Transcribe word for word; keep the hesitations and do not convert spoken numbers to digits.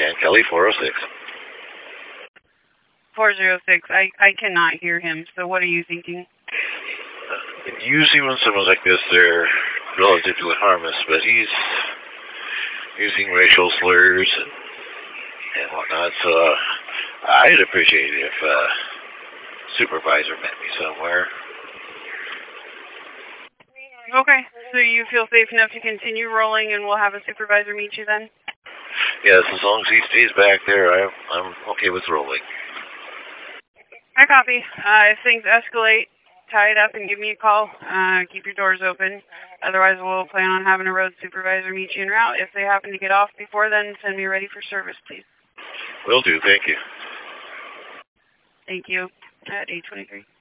And Kelly, four oh six. four oh six. I, I cannot hear him, so what are you thinking? Uh, usually when someone's like this, they're relatively harmless, but he's using racial slurs and, and whatnot, so uh, I'd appreciate it if uh, supervisor met me somewhere. Okay, so you feel safe enough to continue rolling and we'll have a supervisor meet you then? Yes, as long as he stays back there, I'm, I'm okay with rolling. I copy. Uh, if things escalate, tie it up and give me a call. Uh, keep your doors open. Otherwise, we'll plan on having a road supervisor meet you en route. If they happen to get off before then, send me ready for service, please. Will do. Thank you. Thank you. At eight twenty-three.